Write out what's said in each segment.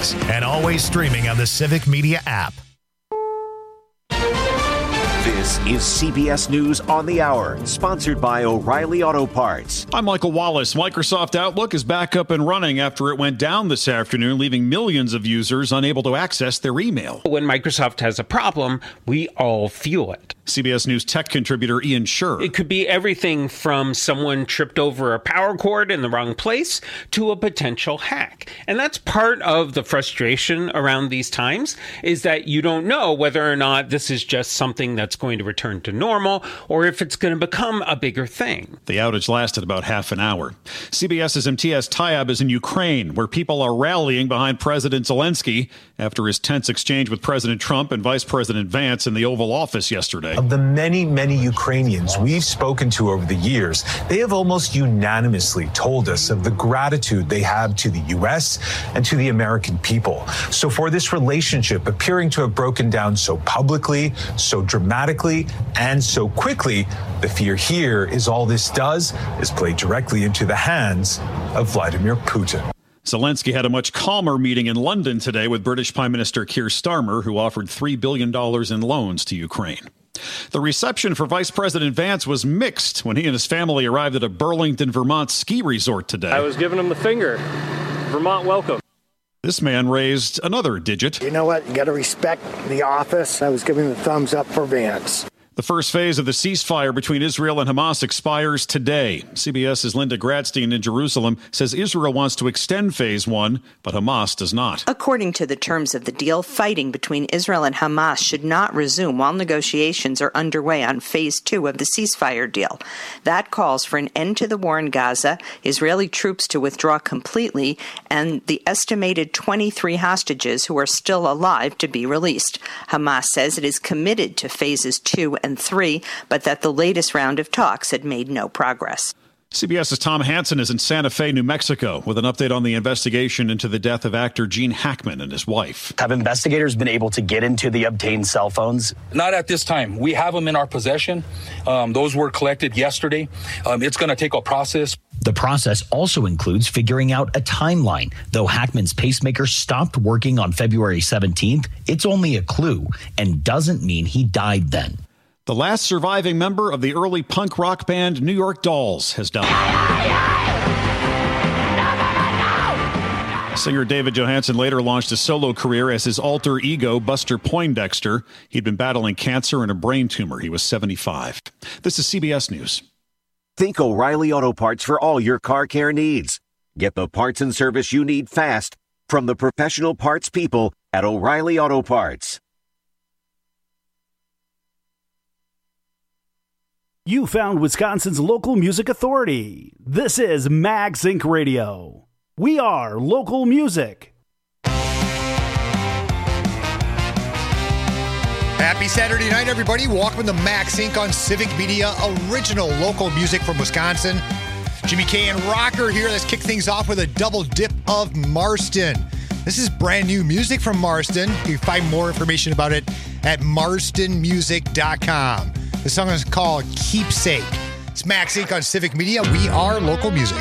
Weekdays and always streaming on the Civic Media app. This is CBS News on the Hour, sponsored by O'Reilly Auto Parts. I'm Michael Wallace. Microsoft Outlook is back up and running after it went down this afternoon, leaving millions of users unable to access their email. When Microsoft has a problem, we all feel it. CBS News tech contributor Ian Sherr. It could be everything from someone tripped over a power cord in the wrong place to a potential hack. And that's part of the frustration around these times, is that you don't know whether or not this is just something that's going to return to normal or if it's going to become a bigger thing. The outage lasted about half an hour. CBS's Imtiaz Tyab is in Ukraine, where people are rallying behind President Zelensky after his tense exchange with President Trump and Vice President Vance in the Oval Office yesterday. Of the many, many Ukrainians we've spoken to over the years, they have almost unanimously told us of the gratitude they have to the U.S. and to the American people. So for this relationship appearing to have broken down so publicly, so dramatically, and so quickly, the fear here is all this does is play directly into the hands of Vladimir Putin. Zelensky had a much calmer meeting in London today with British Prime Minister Keir Starmer, who offered $3 billion in loans to Ukraine. The reception for Vice President Vance was mixed when he and his family arrived at a Burlington, Vermont ski resort today. I was giving him the finger. Vermont, welcome. This man raised another digit. You know what? You got to respect the office. I was giving the thumbs up for Vance. The first phase of the ceasefire between Israel and Hamas expires today. CBS's Linda Gradstein in Jerusalem says Israel wants to extend phase one, but Hamas does not. According to the terms of the deal, fighting between Israel and Hamas should not resume while negotiations are underway on phase two of the ceasefire deal. That calls for an end to the war in Gaza, Israeli troops to withdraw completely, and the estimated 23 hostages who are still alive to be released. Hamas says it is committed to phases 2 and 3, but that the latest round of talks had made no progress. CBS's Tom Hansen is in Santa Fe, New Mexico, with an update on the investigation into the death of actor Gene Hackman and his wife. Have investigators been able to get into the obtained cell phones? Not at this time. We have them in our possession. Those were collected yesterday. It's going to take a process. The process also includes figuring out a timeline. Though Hackman's pacemaker stopped working on February 17th, it's only a clue and doesn't mean he died then. The last surviving member of the early punk rock band New York Dolls has died. Singer David Johansen later launched a solo career as his alter ego, Buster Poindexter. He'd been battling cancer and a brain tumor. He was 75. This is CBS News. Think O'Reilly Auto Parts for all your car care needs. Get the parts and service you need fast from the professional parts people at O'Reilly Auto Parts. You found Wisconsin's local music authority. This is Mag Sync Radio. We are local music. Happy Saturday night, everybody. Welcome to Mag Sync on Civic Media, original local music from Wisconsin. Jimmy K and Rocker here. Let's kick things off with a double dip of Marston. This is brand new music from Marston. You can find more information about it at marstonmusic.com. The song is called Keepsake. It's Mag Sync on Civic Media. We are local music.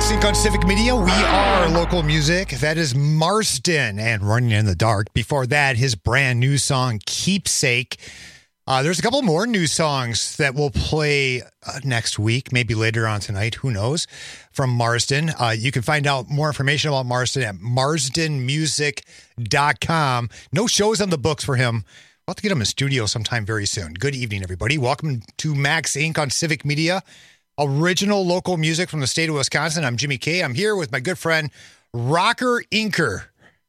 MaxInc on Civic Media. We are local music. That is Marston and Running in the Dark. Before that, his brand new song, Keepsake. There's a couple more new songs that we'll play next week, maybe later on tonight. Who knows? From Marston. You can find out more information about Marston at marsdenmusic.com. No shows on the books for him. We'll have to get him in studio sometime very soon. Good evening, everybody. Welcome to Max Inc. on Civic Media. Original local music from the state of Wisconsin. I'm Jimmy K. I'm here with my good friend, Rocker Inker.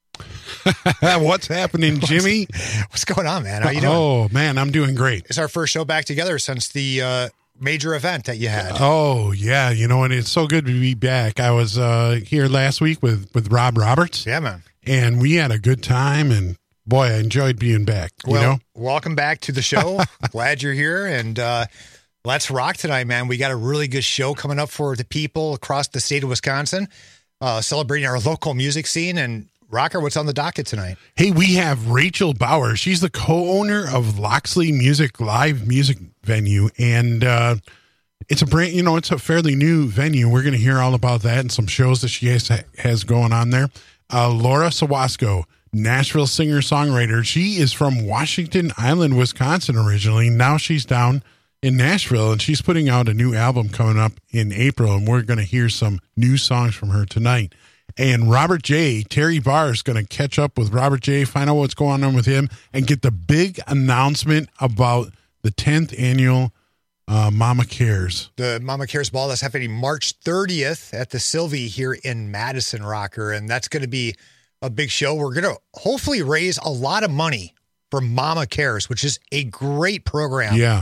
What's happening, Jimmy? What's going on, man? How you doing? Oh, man, I'm doing great. It's our first show back together since the major event that you had. Oh, yeah. You know, and it's so good to be back. I was here last week with Rob Roberts. Yeah, man. And we had a good time, and boy, I enjoyed being back. Well, welcome back to the show. Glad you're here, and let's rock tonight, man. We got a really good show coming up for the people across the state of Wisconsin, celebrating our local music scene. And Rocker, what's on the docket tonight? Hey, we have Rachel Bauer. She's the co-owner of Loxley Music Live Music Venue, and it's a brand. It's a fairly new venue. We're going to hear all about that and some shows that she has going on there. Laura Sawasco, Nashville singer-songwriter. She is from Washington Island, Wisconsin originally. Now she's down in Nashville, and she's putting out a new album coming up in April, and we're going to hear some new songs from her tonight. And Robert J., Terry Barr is going to catch up with Robert J., find out what's going on with him, and get the big announcement about the 10th annual Mama Cares. The Mama Cares Ball that's happening March 30th at the Sylvie here in Madison, Rocker, and that's going to be a big show. We're going to hopefully raise a lot of money for Mama Cares, which is a great program. Yeah.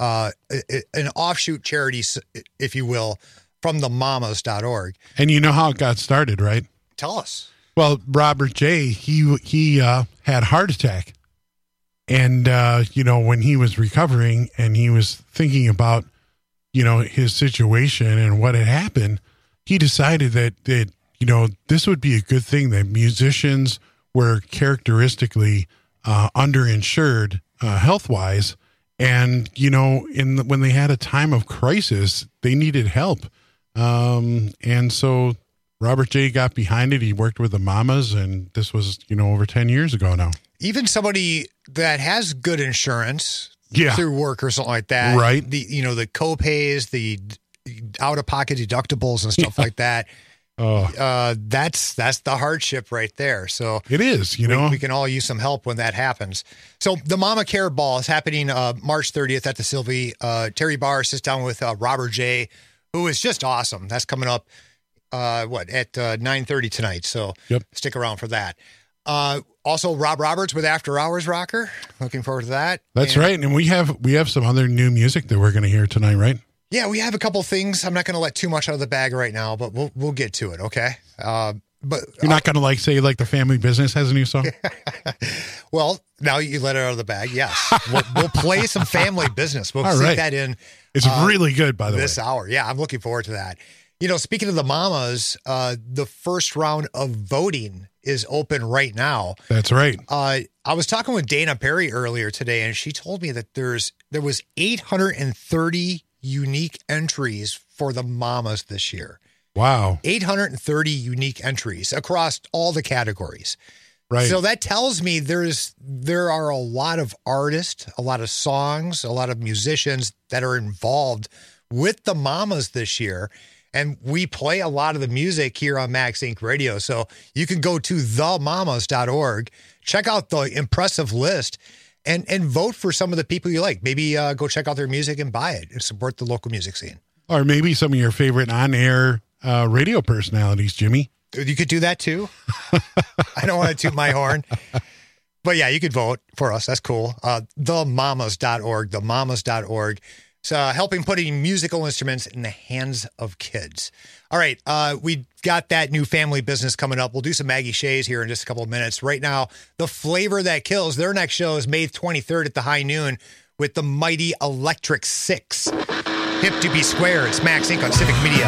An offshoot charity, if you will, from the mamas.org. And you know how it got started, right? Tell us. Well, Robert J., he had a heart attack. And, when he was recovering and he was thinking about, his situation and what had happened, he decided that this would be a good thing that musicians were characteristically underinsured health-wise. And, when they had a time of crisis, they needed help. And so Robert J. got behind it. He worked with the Mamas, and this was, over 10 years ago now. Even somebody that has good insurance through work or something like that. Right. The co-pays, the out-of-pocket deductibles and stuff like that. That's the hardship right there. So it is, we can all use some help when that happens. So the Mama Care Ball is happening March 30th at the Sylvie. Terry Barr sits down with Robert J., who is just awesome. That's coming up at 9:30 tonight. So Stick around for that. Also Rob Roberts with After Hours Rocker. Looking forward to that. That's right. And we have some other new music that we're going to hear tonight, right? Yeah, we have a couple things. I'm not going to let too much out of the bag right now, but we'll get to it, okay? But you're not going to say the Family Business has a new song? Well, now you let it out of the bag. Yes, we'll play some Family Business. We'll sneak that in. It's really good, by the way. This hour, yeah, I'm looking forward to that. Speaking of the Mamas, the first round of voting is open right now. That's right. I was talking with Dana Perry earlier today, and she told me that there was 830 unique entries for the Mamas this year. Wow. 830 unique entries across all the categories. Right. So that tells me there are a lot of artists, a lot of songs, a lot of musicians that are involved with the Mamas this year. And we play a lot of the music here on Max Inc. Radio. So you can go to themamas.org, check out the impressive list, and vote for some of the people you like. Maybe go check out their music and buy it and support the local music scene. Or maybe some of your favorite on-air radio personalities, Jimmy. You could do that too. I don't want to toot my horn. But yeah, you could vote for us. That's cool. Themamas.org, themamas.org. It's helping putting musical instruments in the hands of kids. All right, we got that new Family Business coming up. We'll do some Maggie Shays here in just a couple of minutes. Right now, The Flavor That Kills, their next show is May 23rd at the High Noon with the mighty Electric Six. Hip to be square. It's Max Inc. on Civic Media.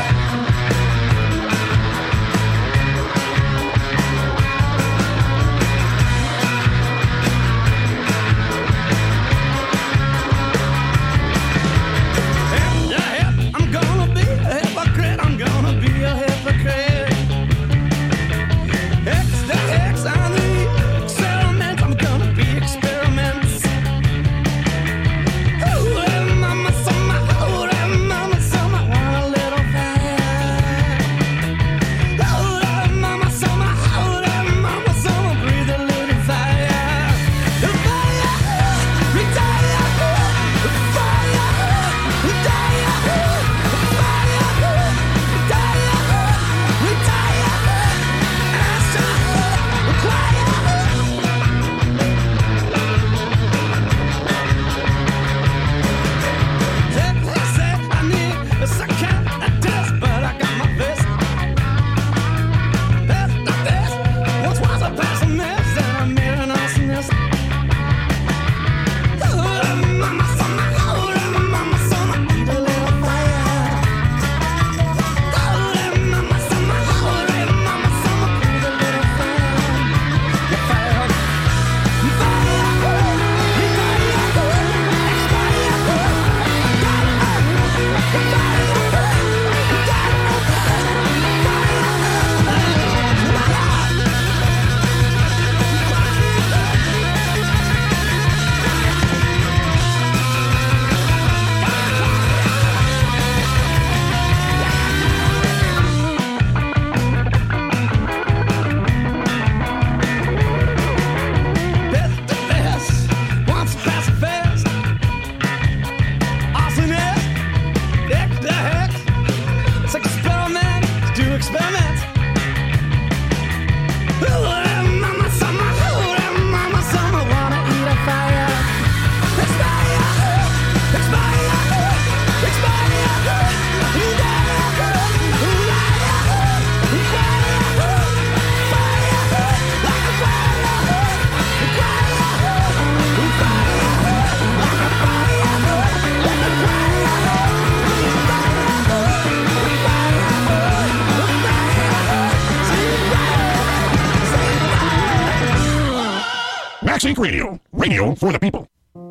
I'm gonna be a hypocrite. I'm gonna be a hypocrite. Max Inc. Radio. Radio for the people.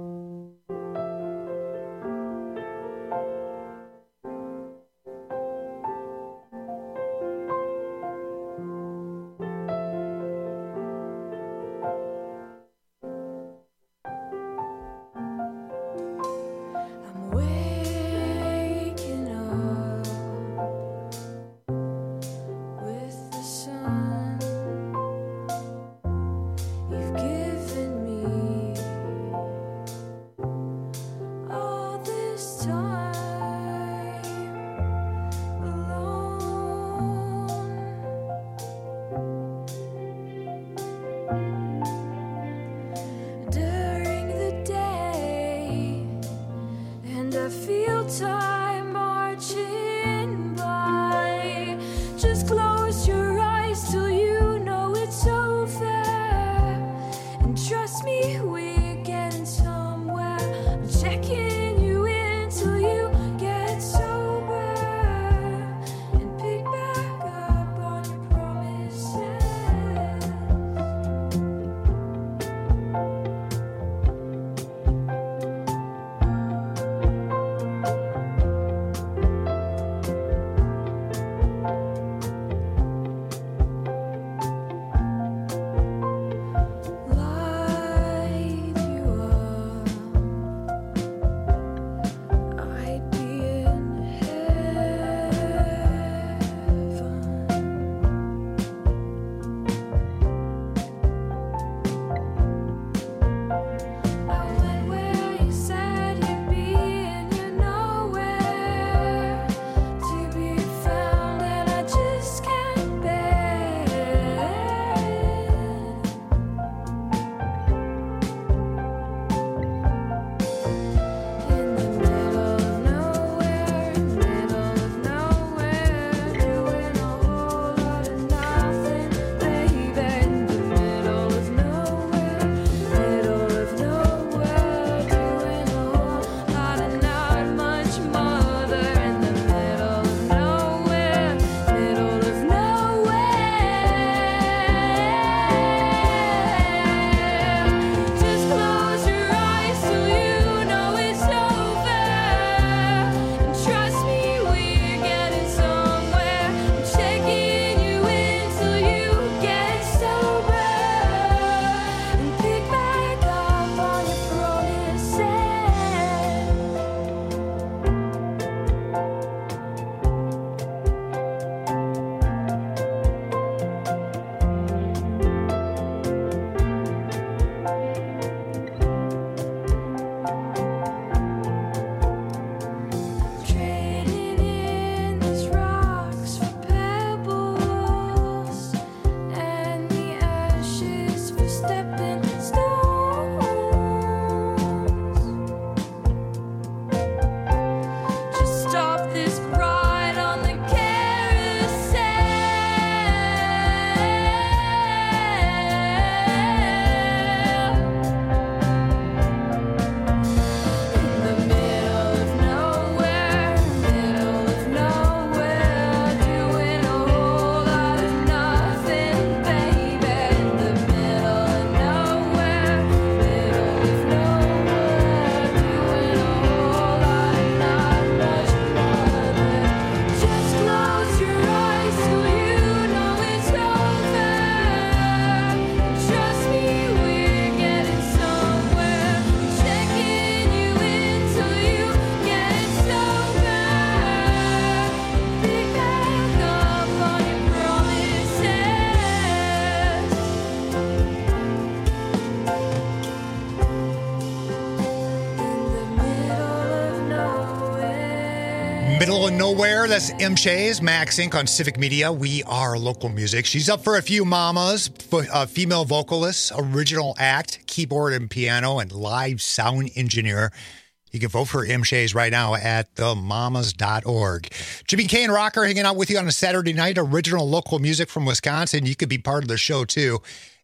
Middle of nowhere. That's M. Chase, Max Inc. on Civic Media. We are local music. She's up for a few mamas, female vocalist, original act, keyboard and piano, and live sound engineer. You can vote for M. Chase right now at themamas.org. Jimmy K and Rocker hanging out with you on a Saturday night. Original local music from Wisconsin. You could be part of the show too.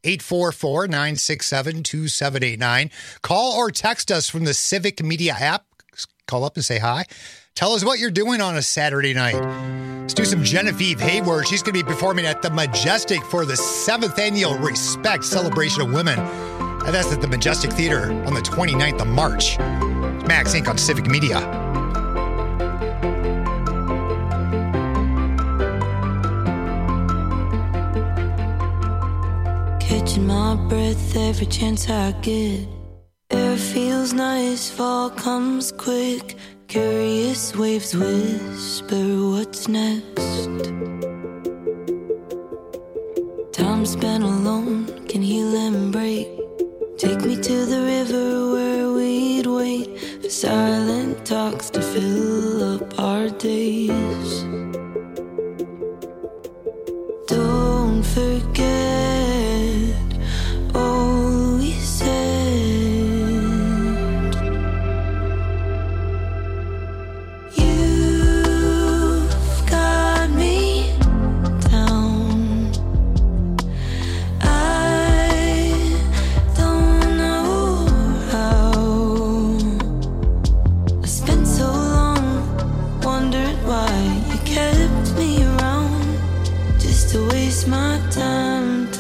844-967-2789. Call or text us from the Civic Media app. Call up and say hi. Tell us what you're doing on a Saturday night. Let's do some Genevieve Hayward. She's going to be performing at the Majestic for the 7th Annual Respect Celebration of Women. And that's at the Majestic Theater on the 29th of March. It's Max Inc. on Civic Media. Catching my breath every chance I get. Air feels nice, fall comes quick. Curious waves whisper what's next. Time spent alone can heal and break. Take me to the river where we'd wait for silent talks to fill up our days. Don't forget all we said. You've got me down. I don't know how. I spent so long wondering why you kept me around, just to waste my time.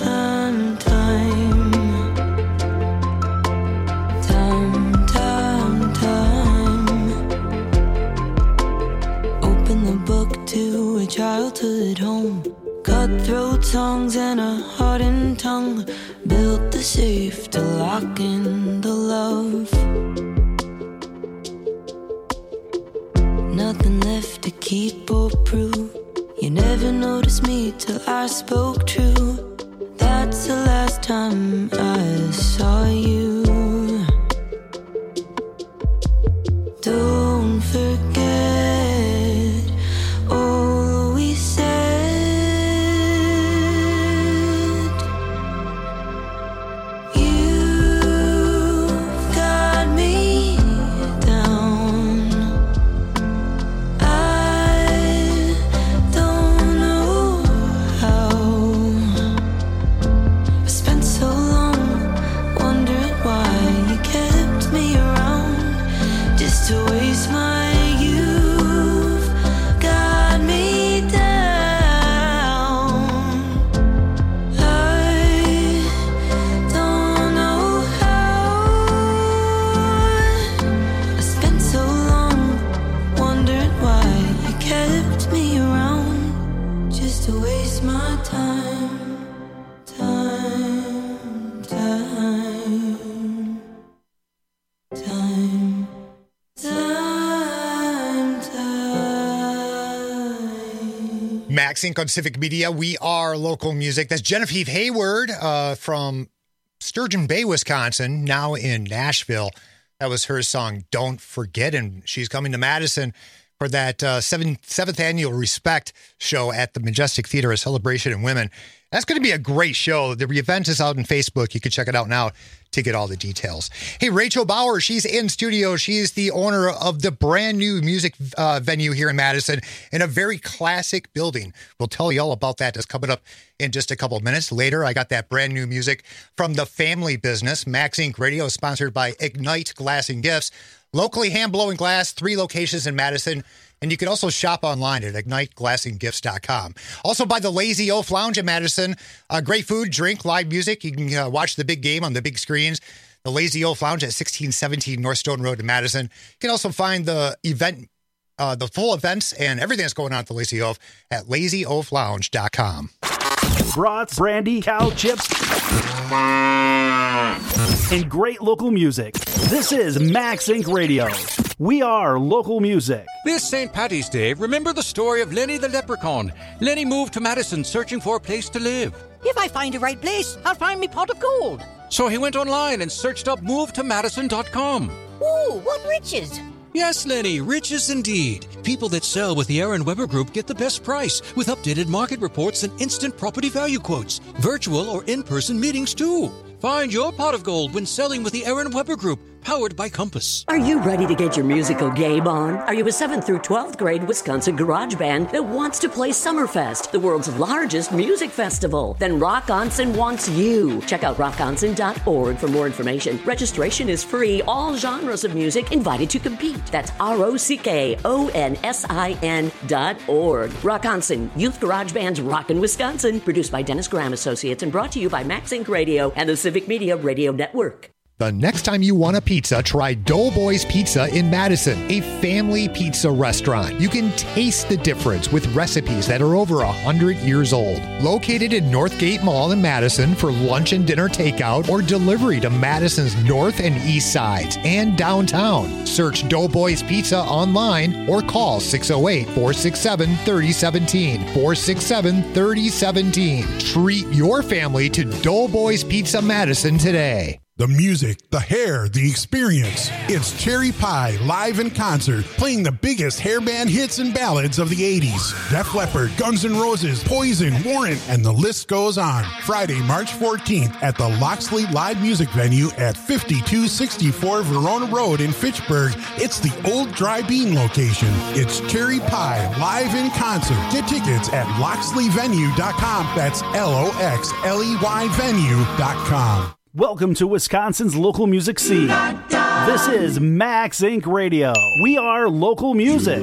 Open the book to a childhood home. Cutthroat songs and a hardened tongue. Built the safe to lock in the love. Nothing left to keep or prove. You never noticed me till I spoke true. That's the last time I saw you. Don't forget all we said. You've got me down. I don't know how. I spent so long wondering why you kept me around, just to waste my youth. Got me down. I don't know how. I spent so long wondering why you kept me around, just to waste my time. Max Inc. on Civic Media. We are local music. That's Genevieve Hayward from Sturgeon Bay, Wisconsin, now in Nashville. That was her song, Don't Forget. And she's coming to Madison for that seventh annual Respect show at the Majestic Theater, a celebration of women. That's going to be a great show. The event is out on Facebook. You can check it out now to get all the details. Hey, Rachel Bauer, she's in studio. She's the owner of the brand new music venue here in Madison in a very classic building. We'll tell you all about that. That's coming up in just a couple of minutes. Later, I got that brand new music from the family business. Max Inc. Radio is sponsored by Ignite Glass and Gifts. Locally hand-blowing glass, 3 locations in Madison. And you can also shop online at igniteglassandgifts.com. Also by the Lazy Oaf Lounge in Madison. Great food, drink, live music. You can watch the big game on the big screens. The Lazy Oaf Lounge at 1617 North Stone Road in Madison. You can also find the event, the full events and everything that's going on at the Lazy Oaf at lazyoaflounge.com. Brats, brandy, cow chips, and great local music. This is Max Inc. Radio. We are local music. This St. Paddy's Day, remember the story of Lenny the Leprechaun. Lenny moved to Madison searching for a place to live. If I find the right place, I'll find me pot of gold. So he went online and searched up movetomadison.com. Ooh, what riches! Yes, Lenny, riches indeed. People that sell with the Aaron Weber Group get the best price with updated market reports and instant property value quotes. Virtual or in-person meetings, too. Find your pot of gold when selling with the Aaron Weber Group. powered by Compass. Are you ready to get your musical game on? Are you a 7th through 12th grade Wisconsin garage band that wants to play Summerfest, the world's largest music festival? Then Rock Onsen wants you. Check out rockonsen.org for more information. Registration is free. All genres of music invited to compete. That's ROCKONSIN.org. Rock Onsen, Youth Garage Band's Rockin' Wisconsin. Produced by Dennis Graham Associates and brought to you by Max Inc. Radio and the Civic Media Radio Network. The next time you want a pizza, try Doughboys Pizza in Madison, a family pizza restaurant. You can taste the difference with recipes that are over 100 years old. Located in Northgate Mall in Madison for lunch and dinner takeout or delivery to Madison's north and east sides and downtown. Search Doughboys Pizza online or call 608-467-3017. 467-3017. Treat your family to Doughboys Pizza Madison today. The music, the hair, the experience. It's Cherry Pie live in concert, playing the biggest hairband hits and ballads of the 80s. Def Leppard, Guns N' Roses, Poison, Warrant, and the list goes on. Friday, March 14th at the Loxley Live Music Venue at 5264 Verona Road in Fitchburg. It's the old Dry Bean location. It's Cherry Pie live in concert. Get tickets at loxleyvenue.com. That's LOXLEY venue.com. Welcome to Wisconsin's local music scene. This is Max Inc. Radio. We are local music.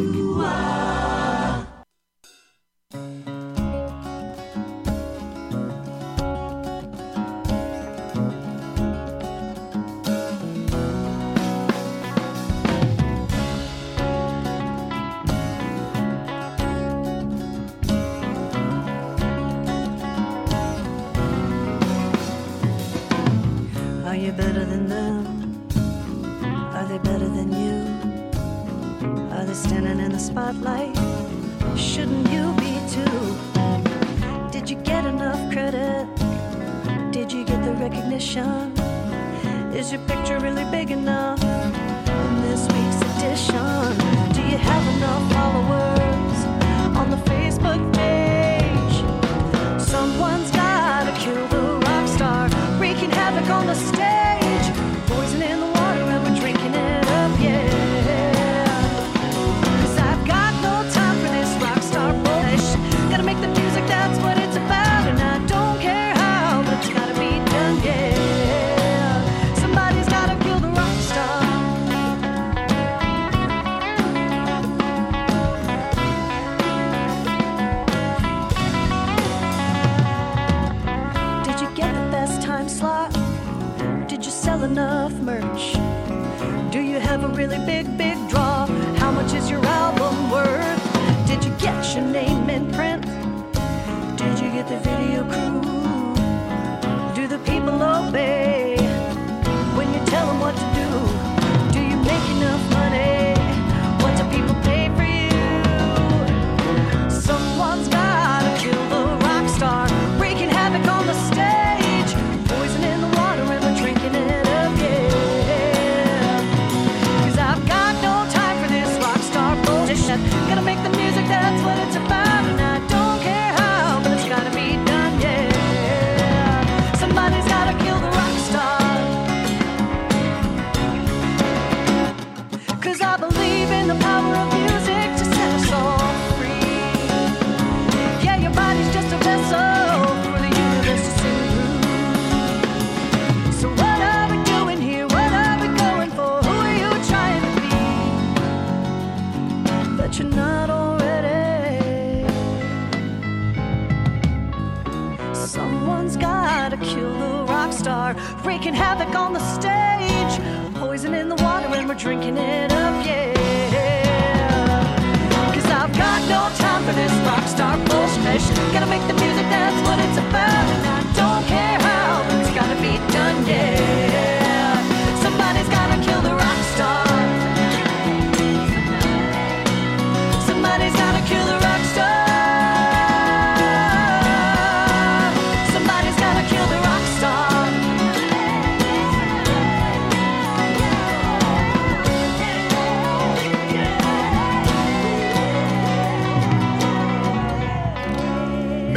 Are you better than them? Are they better than you? Are they standing in the spotlight? Shouldn't you be too? Did you get enough credit? Did you get the recognition? Is your picture really big enough in this week's edition? Do you have enough followers on the Facebook page? Someone's gotta kill the rock star, wreaking havoc on the stage. Poison in the water and we're drinking it up, yeah. 'Cause I've got no time for this rock star bullshit. Gotta make the music, that's what it's about. And I don't care how, but it's gotta be done, yeah. Somebody's gotta kill the rock star. Did you get the best time slot? Did you sell enough merch? Do you have a really big, big draw? How much is your album worth? Did you get your name in print? Did you get the video crew? Do the people obey when you tell them what to do? Do you make enough money? What do people pay for you? Someone's gotta kill the rock star, wreaking havoc on the stage. Poison in the water and we're drinking it up, yeah. 'Cause I've got no time for this rock star bullshit. Gotta make the music, that's what it's about. And I don't care how, but it's gotta be done, yeah. Somebody's gotta kill the rock star. 'Cause I believe in the power of music to set us all free. Yeah, your body's just a vessel for the universe to sing through. So what are we doing here? What are we going for? Who are you trying to be? That you're not already. Someone's gotta kill the rock star, wreaking havoc on the stage. Poison in the water and we're drinking it up, yeah. 'Cause I've got no time for this rock star bullshit. Gotta make the music, that's what it's about. And I don't care how, but it's gotta be done, yeah. Somebody's gotta kill the rock star. Somebody's gotta kill the rock star. Somebody's gotta kill the rock star.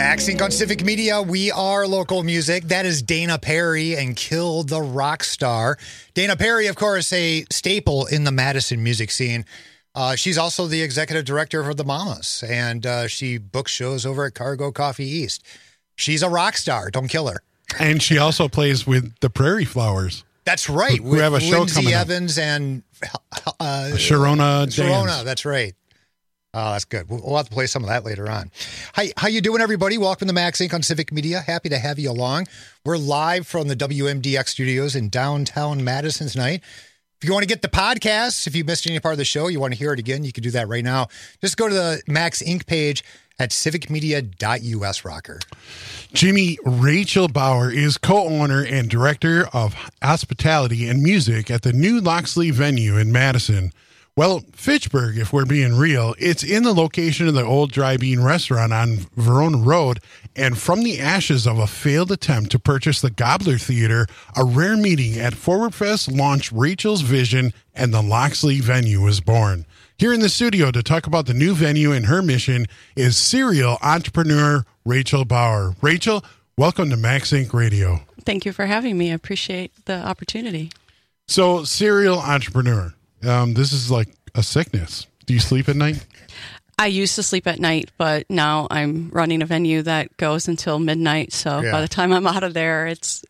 MaxInc on Civic Media. We are local music. That is Dana Perry and Kill the Rock Star. Dana Perry, of course, a staple in the Madison music scene. She's also the executive director for the Mamas, and she books shows over at Cargo Coffee East. She's a rock star. Don't kill her. And she also plays with the Prairie Flowers. That's right. We have a show Lindsay coming Evans and Sharona Dance. That's right. Oh, that's good. We'll have to play some of that later on. Hi, how you doing, everybody? Welcome to MaxInc on Civic Media. Happy to have you along. We're live from the WMDX studios in downtown Madison tonight. If you want to get the podcast, if you missed any part of the show, you want to hear it again, you can do that right now. Just go to the MaxInc page at civicmedia.us, Rocker. Jimmy Rachel Bauer is co-owner and director of hospitality and music at the new Loxley venue in Madison. Well, Fitchburg, if we're being real, it's in the location of the old Dry Bean restaurant on Verona Road, and from the ashes of a failed attempt to purchase the Gobbler Theater, a rare meeting at Forward Fest launched Rachel's vision, and the Loxley venue was born. Here in the studio to talk about the new venue and her mission is serial entrepreneur Rachel Bauer. Rachel, welcome to MaxInc Radio. Thank you for having me. I appreciate the opportunity. So, serial entrepreneur. This is like a sickness. Do you sleep at night? I used to sleep at night, but now I'm running a venue that goes until midnight. So by the time I'm out of there, it's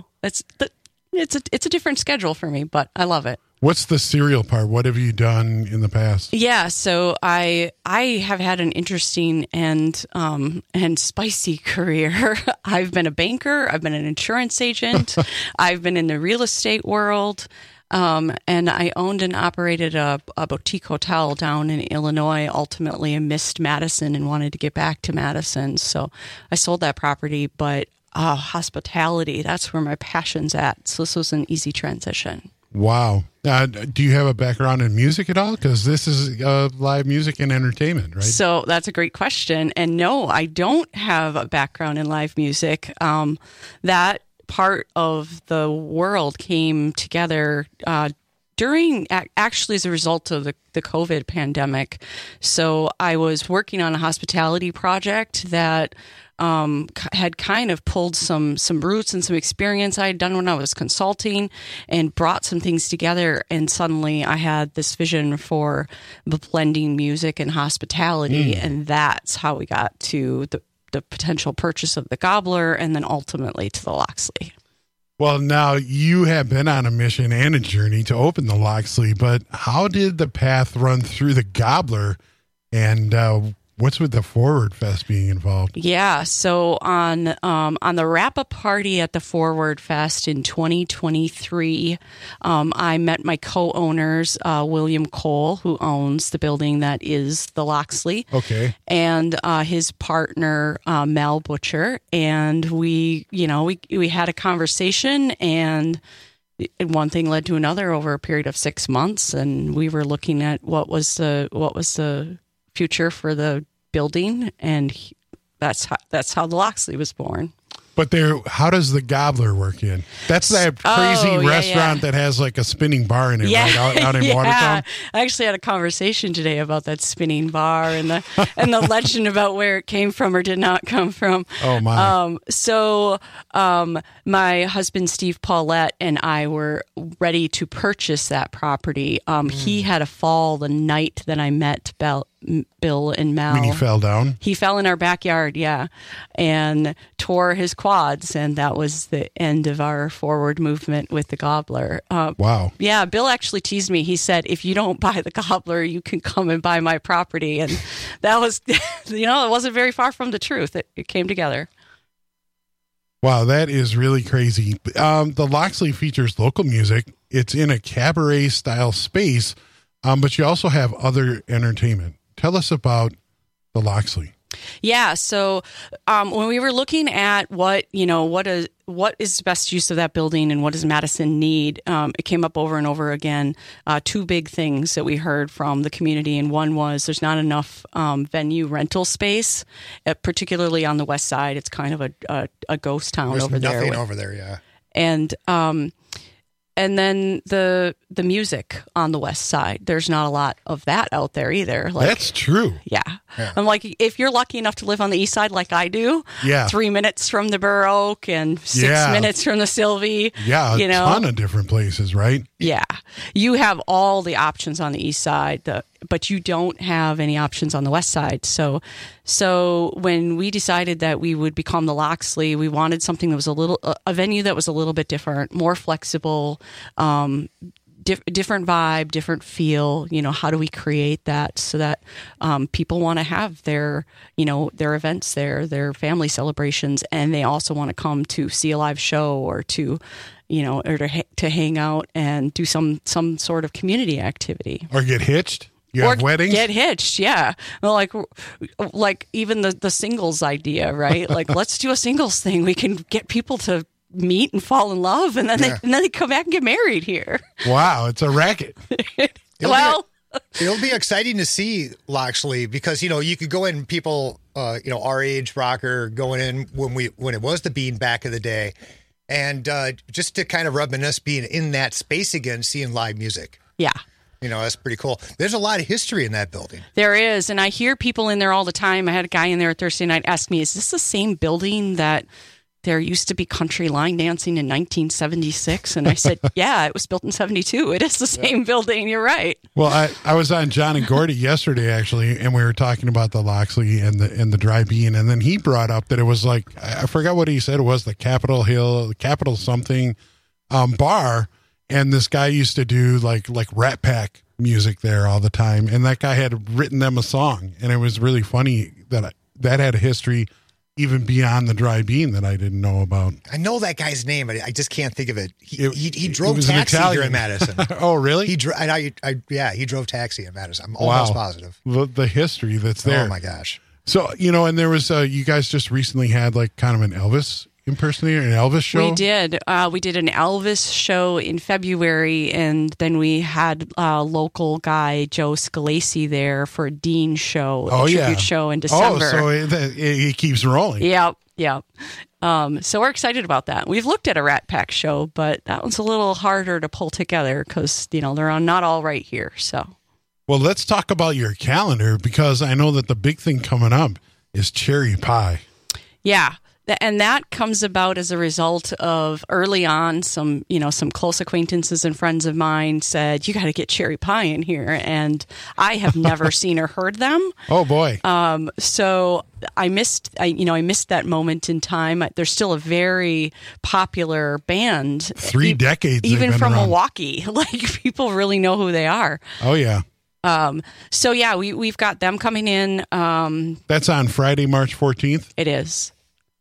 a different schedule for me, but I love it. What's the serial part? What have you done in the past? Yeah, so I have had an interesting and spicy career. I've been a banker. I've been an insurance agent. I've been in the real estate world. And I owned and operated a boutique hotel down in Illinois. Ultimately, I missed Madison and wanted to get back to Madison. So I sold that property, but hospitality, that's where my passion's at. So this was an easy transition. Wow. Do you have a background in music at all? Because this is live music and entertainment, right? So that's a great question. And no, I don't have a background in live music. That part of the world came together actually as a result of the COVID pandemic. So I was working on a hospitality project that had kind of pulled some roots and some experience I had done when I was consulting and brought some things together. And suddenly I had this vision for blending music and hospitality. And that's how we got to the potential purchase of the Gobbler and then ultimately to the Loxley. Well, now you have been on a mission and a journey to open the Loxley, but how did the path run through the Gobbler, and what's with the Forward Fest being involved? Yeah, so on the wrap-up party at the Forward Fest in 2023, I met my co-owners, William Cole, who owns the building that is the Loxley, and his partner, Mel Butcher, and we had a conversation, and one thing led to another over a period of 6 months, and we were looking at what was the future for the building, and that's how the Loxley was born. But how does the Gobbler work in? That's that crazy restaurant that has like a spinning bar in it, right? Out in Watertown. I actually had a conversation today about that spinning bar and the legend about where it came from or did not come from. Oh my! So my husband Steve Paulette and I were ready to purchase that property. He had a fall the night that I met Bill and Mel. When he fell down? He fell in our backyard, and tore his quads, and that was the end of our forward movement with the Gobbler. Wow. Yeah, Bill actually teased me. He said, if you don't buy the Gobbler, you can come and buy my property. And that was, it wasn't very far from the truth. It came together. Wow, that is really crazy. The Loxley features local music. It's in a cabaret-style space, but you also have other entertainment. Tell us about the Loxley. Yeah. So when we were looking at what is the best use of that building and what does Madison need, it came up over and over again. Two big things that we heard from the community. And one was there's not enough venue rental space, particularly on the west side. It's kind of a ghost town over there. There's nothing over there, yeah. And And then the music on the west side, there's not a lot of that out there either. Like, that's true. Yeah. I'm like, if you're lucky enough to live on the east side like I do, 3 minutes from the Burr Oak and 6 minutes from the Sylvie. Yeah, a ton of different places, right? Yeah. You have all the options on the east side, but you don't have any options on the west side. So when we decided that we would become the Loxley, we wanted something that was a venue that was a little bit different, more flexible, different vibe, different feel. How do we create that so that people want to have their events there, their family celebrations, and they also want to come to see a live show or to to hang out and do some sort of community activity or get hitched. You have weddings? Get hitched, yeah. Well, like even the singles idea, right? Like, let's do a singles thing. We can get people to meet and fall in love, and then they come back and get married here. Wow, it's a racket. It'll be exciting to see Loxley because you could go in, people our age, rocker, going in when it was the Bean back in the day, and just to kind of reminisce being in that space again, seeing live music. Yeah. That's pretty cool. There's a lot of history in that building. There is, and I hear people in there all the time. I had a guy in there Thursday night ask me, is this the same building that there used to be country line dancing in 1976? And I said, yeah, it was built in 72. It is the same building. You're right. Well, I was on John and Gordy yesterday, actually, and we were talking about the Loxley and the Dry Bean, and then he brought up that it was like, I forgot what he said it was, the Capitol Hill, Capitol something bar. And this guy used to do like Rat Pack music there all the time. And that guy had written them a song. And it was really funny that had a history even beyond the Dry Bean that I didn't know about. I know that guy's name, but I just can't think of it. He drove taxi here in Madison. Oh, really? He drove taxi in Madison. I'm almost positive. The history that's there. Oh, my gosh. So, and there was, you guys just recently had like kind of an Elvis impersonator, an Elvis show? We did. We did an Elvis show in February, and then we had local guy Joe Scalesi there for a Dean show, a tribute show in December. Oh, so it keeps rolling. Yep. So we're excited about that. We've looked at a Rat Pack show, but that one's a little harder to pull together because, they're not all right here. So, well, let's talk about your calendar because I know that the big thing coming up is cherry pie. Yeah. And that comes about as a result of early on, some close acquaintances and friends of mine said, you got to get cherry pie in here. And I have never seen or heard them. Oh, boy. So I missed that moment in time. They're still a very popular band. 3 decades. Even from Milwaukee. Like, people really know who they are. Oh, yeah. So, yeah, we've got them coming in. That's on Friday, March 14th? It is.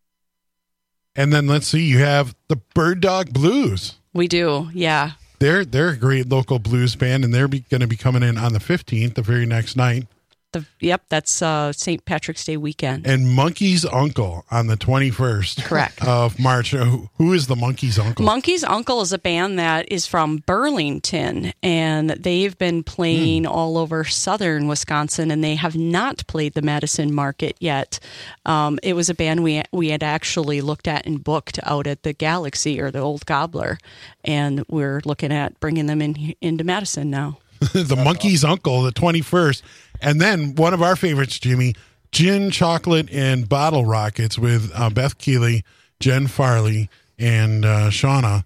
And then let's see, you have the Bird Dog Blues. We do, yeah. They're a great local blues band, and they're going to be coming in on the 15th, the very next night. That's St. Patrick's Day weekend. And Monkey's Uncle on the 21st Correct. Of March. Who is the Monkey's Uncle? Monkey's Uncle is a band that is from Burlington, and they've been playing all over southern Wisconsin, and they have not played the Madison market yet. It was a band we had actually looked at and booked out at the Galaxy or the Old Gobbler, and we're looking at bringing them into Madison now. The Monkey's Uncle, the 21st. And then one of our favorites, Jimmy, Gin, Chocolate, and Bottle Rockets with Beth Keeley, Jen Farley, and Shauna.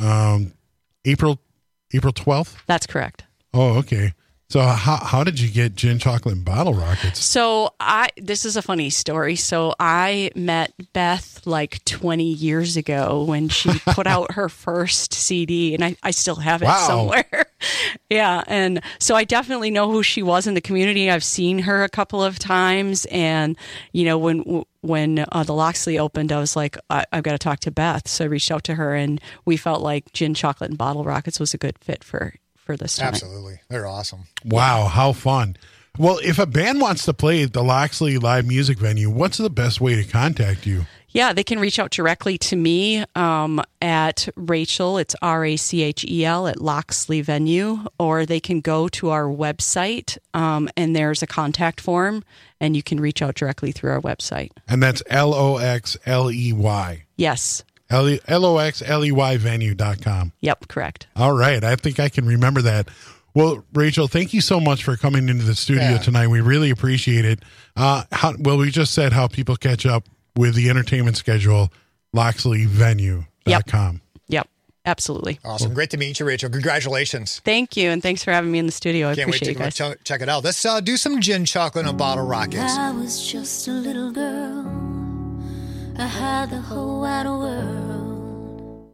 April 12th? That's correct. Oh, okay. So how did you get Gin, Chocolate, and Bottle Rockets? So this is a funny story. So I met Beth like 20 years ago when she put out her first CD, and I still have it somewhere. Yeah, and so I definitely know who she was in the community. I've seen her a couple of times, and when the Loxley opened, I was like, I've got to talk to Beth. So I reached out to her, and we felt like Gin, Chocolate, and Bottle Rockets was a good fit for this time. Absolutely. They're awesome. Wow, how fun. Well, if a band wants to play at the Loxley Live Music Venue, what's the best way to contact you? Yeah, they can reach out directly to me at Rachel, it's Rachel at Loxley Venue, or they can go to our website and there's a contact form, and you can reach out directly through our website. And that's Loxley. Yes. LOXLEYvenue.com. Yep, correct. All right. I think I can remember that. Well, Rachel, thank you so much for coming into the studio tonight. We really appreciate it. We just said how people catch up with the entertainment schedule, LoxleyVenue.com. Yep, absolutely. Awesome. Great to meet you, Rachel. Congratulations. Thank you, and thanks for having me in the studio. I Can't appreciate wait it, to guys. check it out. Let's do some gin, chocolate, and a bottle rockets. I was just a little girl. I had the whole wide world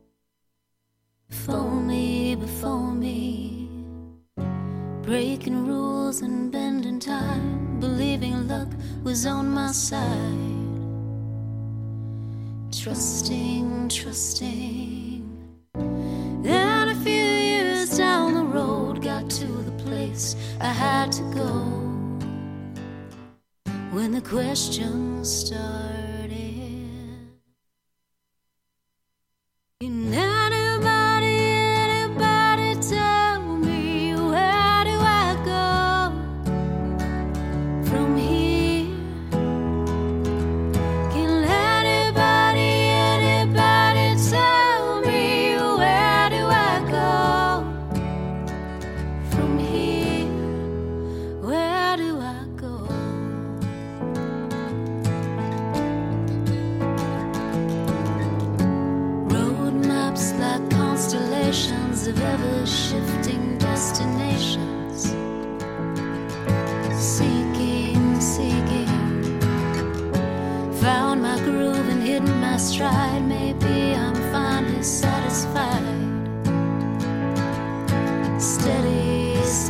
before me, breaking rules and bending time, believing luck was on my side, trusting. Then a few years down the road, got to the place I had to go. When the questions started, anybody tell me, where do I go from here? Can anybody tell me, where do I go from here? Where do I go? Road maps like constellations of ever-shifting destinations. Seeking, found my groove and hidden my stride. Maybe I'm finally satisfied. Steady,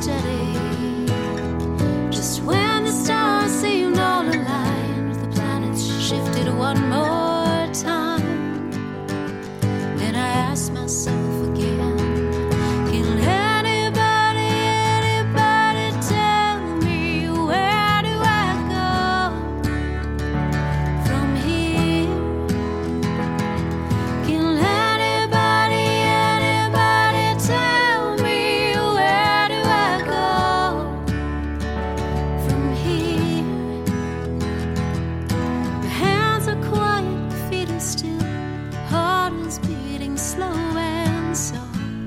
just when the stars seemed all aligned, the planets shifted one more time. Then I asked myself again, can anybody tell me, where do I go from here? Can anybody tell me, where do I go from here? The hands are quiet, the feet are still, heart is beating slow and soft.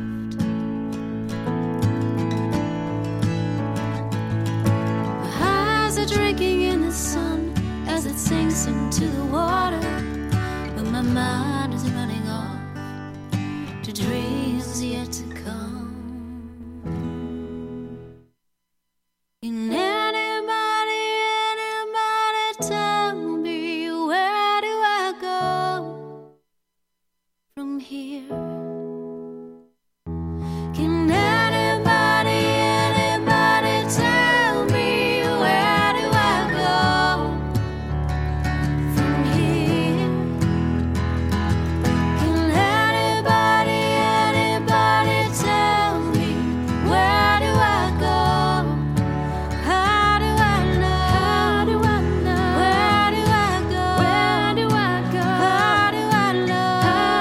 My eyes are drinking in the sun as it sinks into the water, but my mind is running off to dreams yet to come. Can anybody tell me, where do I go from here? Can anybody tell me, where do I go from here? Can anybody tell me, where do I go? How do I know? Where do I go? Where do I go? How do I know?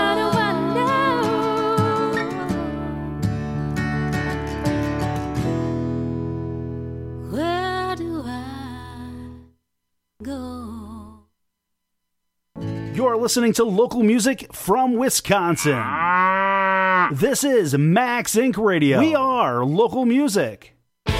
Where do I go? You're listening to local music from Wisconsin. This is Max Inc. Radio. We are local music.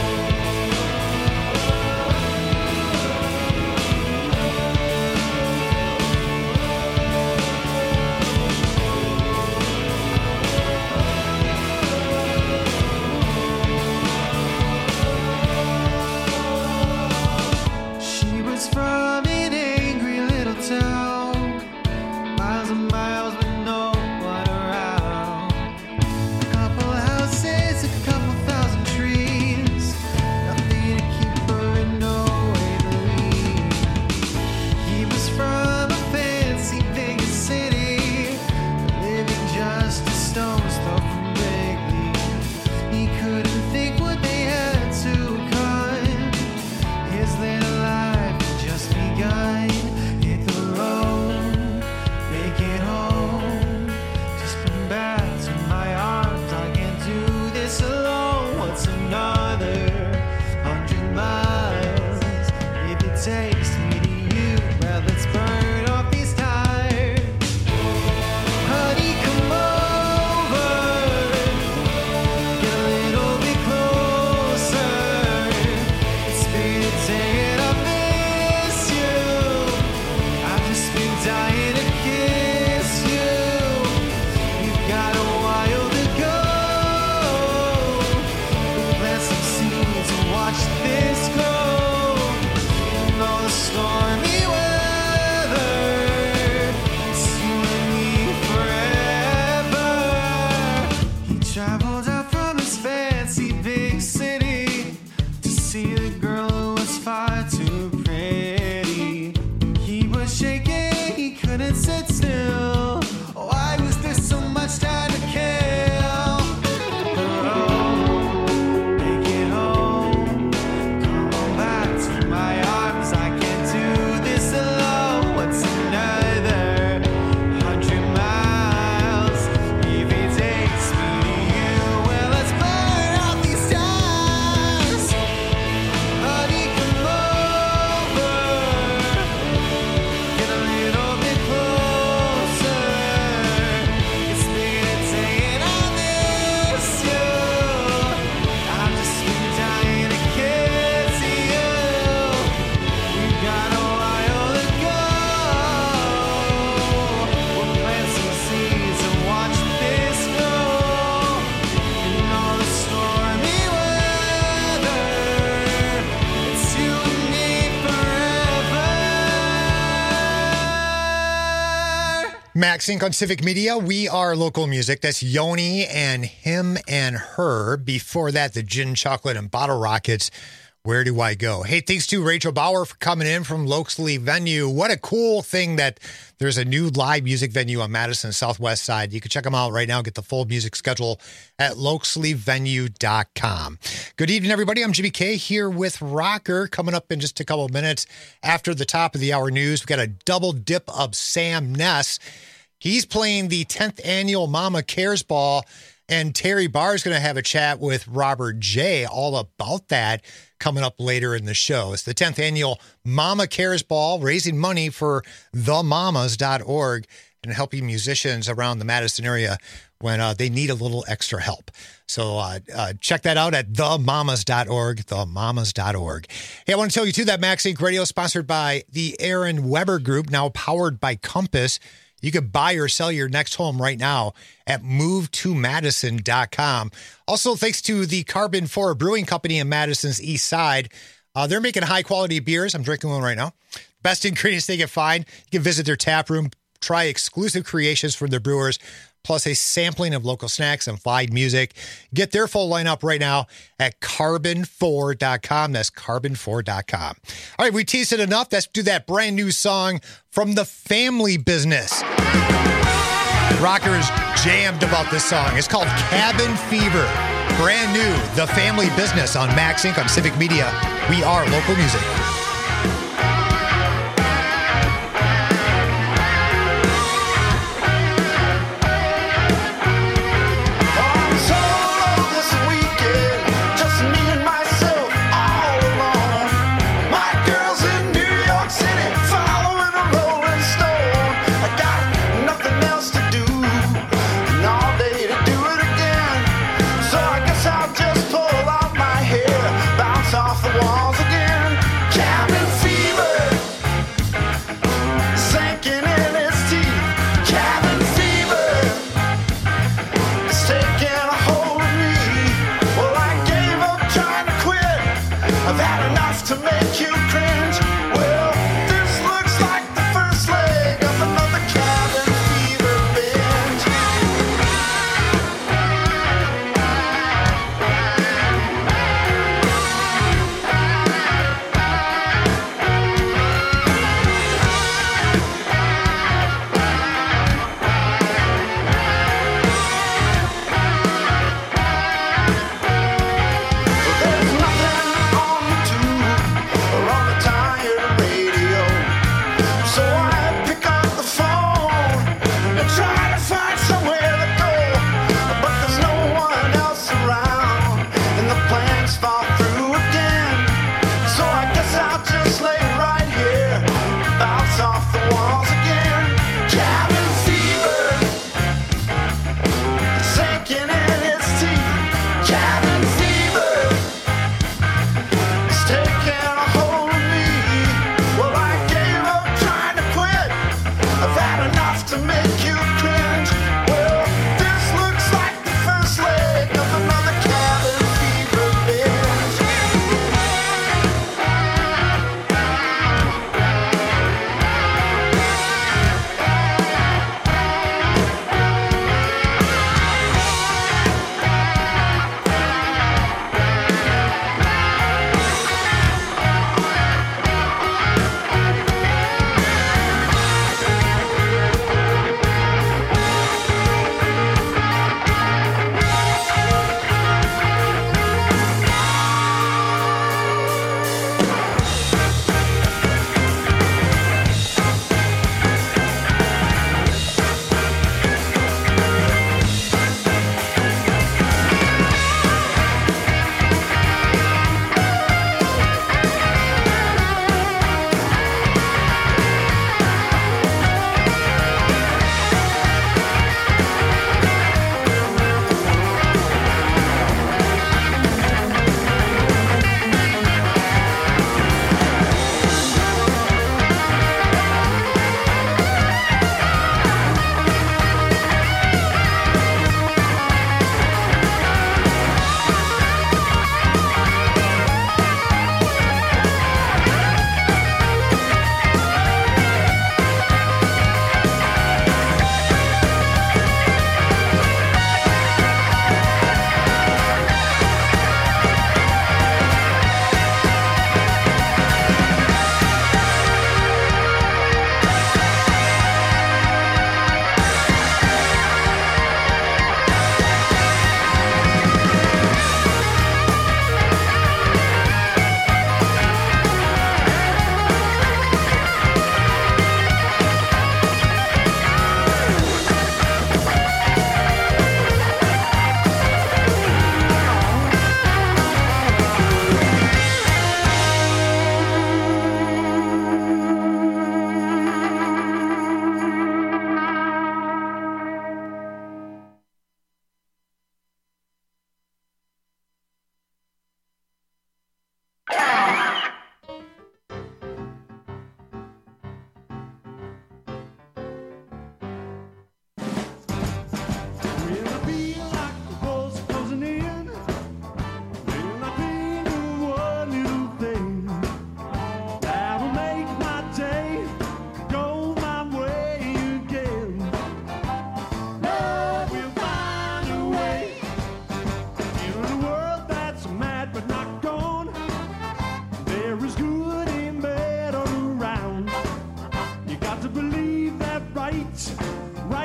She was from an angry little town, miles and miles with no one around. A couple houses, a couple thousand trees, nothing to keep her and no way to leave. He was from a fancy Vegas city, living just a stone's throw from Wrigley. He couldn't think what they had to cut. His little life had just begun. Hit the road, make it home. Just come back to my arms. I can't do this alone. What's another 100 miles? If it takes me to you, well, let's burn off these tires. 100 Max Inc. on Civic Media. We are local music. That's Yoni and Him and Her. Before that, the Gin, Chocolate, and Bottle Rockets. Where do I go? Hey, thanks to Rachel Bauer for coming in from Loxley Venue. What a cool thing that there's a new live music venue on Madison Southwest side. You can check them out right now. Get the full music schedule at loxleyvenue.com. Good evening, everybody. I'm Jimmy K here with Rocker. Coming up in just a couple of minutes after the top of the hour news, we got a double dip of Sam Ness. He's playing the 10th annual Mama Cares Ball, and Terry Barr is going to have a chat with Robert J. all about that coming up later in the show. It's the 10th annual Mama Cares Ball, raising money for themamas.org and helping musicians around the Madison area when they need a little extra help. So check that out at themamas.org, themamas.org. Hey, I want to tell you, too, that Max Inc. Radio is sponsored by the Aaron Weber Group, now powered by Compass. You can buy or sell your next home right now at movetomadison.com. Also, thanks to the Carbon 4 Brewing Company in Madison's East Side. They're making high-quality beers. I'm drinking one right now. Best ingredients they can find. You can visit their tap room, try exclusive creations from their brewers, plus a sampling of local snacks and live music. Get their full lineup right now at carbon4.com. That's carbon4.com. All right, we teased it enough. Let's do that brand new song from The Family Business. Rocker is jammed about this song. It's called Cabin Fever. Brand new, The Family Business on Max Inc. on Civic Media. We are local music. Off the walls again.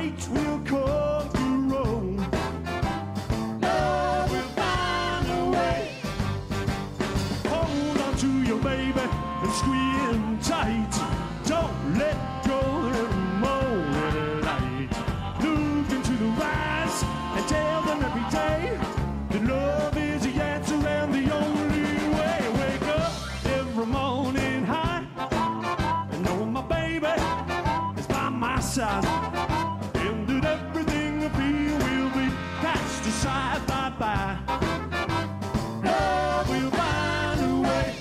night will come to roam. Love will find a way. Hold on to your baby and squeeze him tight. Don't let go of the morning light. Look into the eyes and tell them every day that love is the answer and the only way. Wake up every morning high and know my baby is by my side, and that everything I feel will be cast aside. Bye-bye. Love will find a way.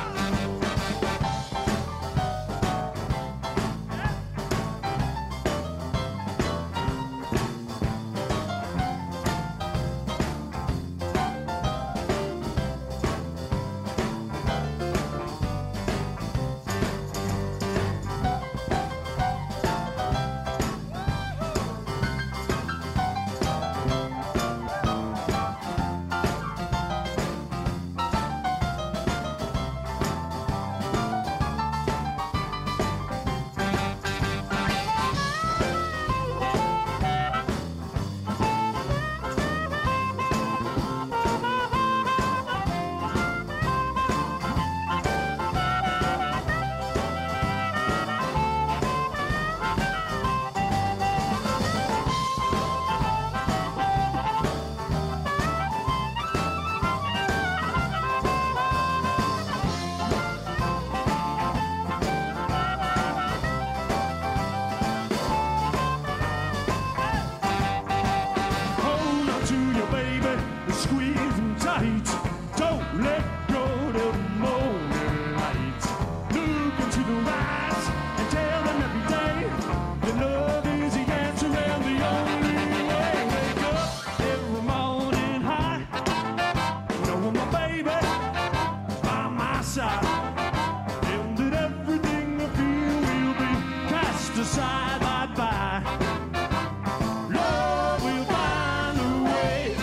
Hold on to your baby and squeeze him tight. Don't let go till the morning light. Look into the eyes and tell them every day that love is the answer and the only way. Wake up every morning high, knowing my baby is by my side, and that everything I feel will be cast aside. Bye-bye. Love will find a way.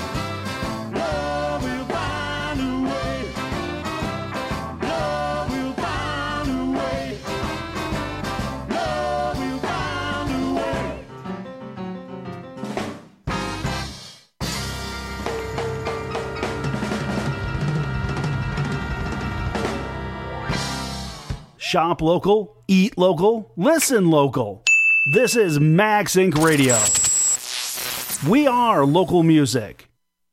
Love will find a way. Love will find a way. Love will find a way. Shop local, eat local, listen local. This is Max Inc. Radio. We are local music.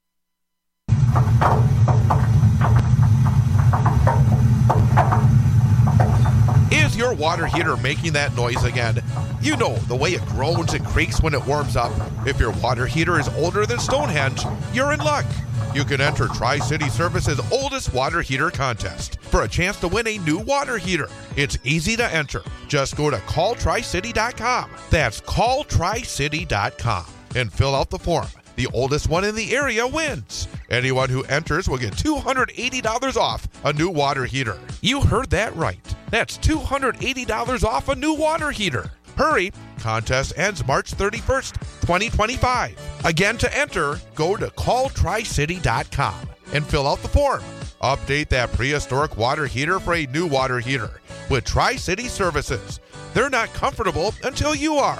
Is your water heater making that noise again? You know, the way it groans and creaks when it warms up. If your water heater is older than Stonehenge, you're in luck. You can enter Tri-City Service's oldest water heater contest for a chance to win a new water heater. It's easy to enter. Just go to calltricity.com. That's calltricity.com and fill out the form. The oldest one in the area wins. Anyone who enters will get $280 off a new water heater. You heard that right. That's $280 off a new water heater. Hurry! Contest ends March 31st, 2025. Again, to enter, go to calltricity.com and fill out the form. Update that prehistoric water heater for a new water heater with Tri-City Services. They're not comfortable until you are.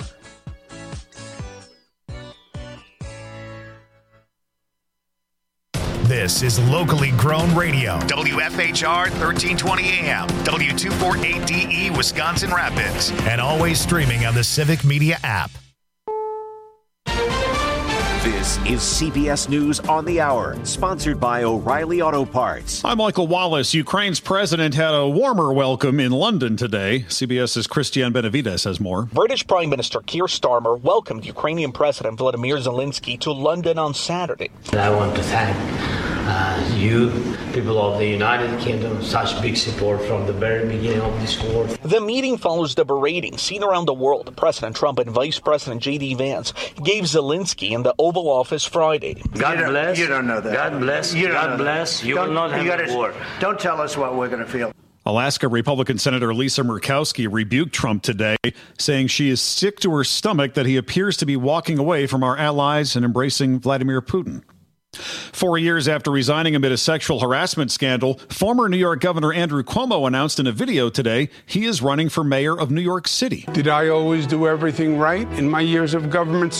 This is locally grown radio. WFHR 1320 AM, W248DE, Wisconsin Rapids. And always streaming on the Civic Media app. This is CBS News on the Hour, sponsored by O'Reilly Auto Parts. I'm Michael Wallace. Ukraine's president had a warmer welcome in London today. CBS's Christian Benavides has more. British Prime Minister Keir Starmer welcomed Ukrainian President Volodymyr Zelensky to London on Saturday. I want to thank you, people of the United Kingdom, such big support from the very beginning of this war. The meeting follows the berating seen around the world. President Trump and Vice President J.D. Vance gave Zelensky in the Oval Office Friday. God bless. You don't know that. God bless. God bless. You will not have a war. Don't tell us what we're going to feel. Alaska Republican Senator Lisa Murkowski rebuked Trump today, saying she is sick to her stomach that he appears to be walking away from our allies and embracing Vladimir Putin. 4 years after resigning amid a sexual harassment scandal, former New York Governor Andrew Cuomo announced in a video today he is running for mayor of New York City. Did I always do everything right in my years of government